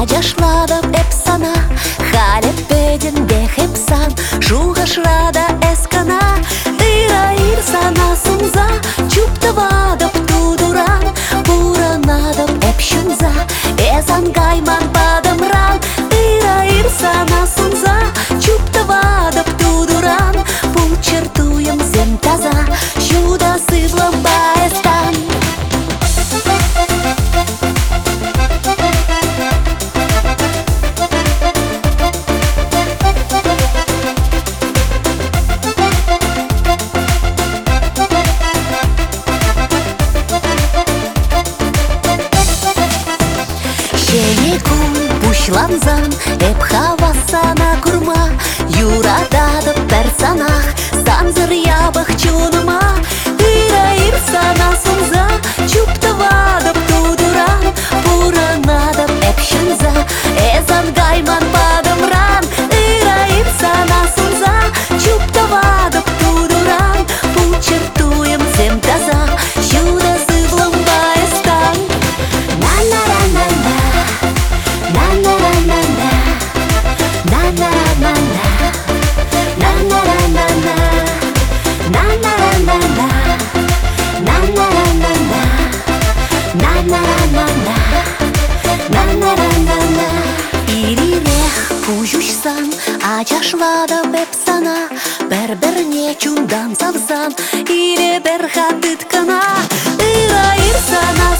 Ачашлада эпсана, халеп педен бехепсан, шугашлада эскана, ира ирсана сунза, чуптавада птудуран, буранада эпшунза, эзан гайман падамран, ира ирсана сунза, чуптавада птудуран, пучертуем земтаза, чудо сывлом баэстан. Пушланзан, эпхавасана курма, юрадада персанах, санзыр ябах чунума, ира ирсана сунза, чуптавада птудуран, буранада эпшунза, эзан гайман падамран, ира ирсана сунза, чуптавада птудуран, пучертуем земтаза, чудо сывлом баэстан. На-на-на-на-на. Кужушсан, ачашлада вепсана, берберне чундан савзан, ире берхатыткана, ира ирсана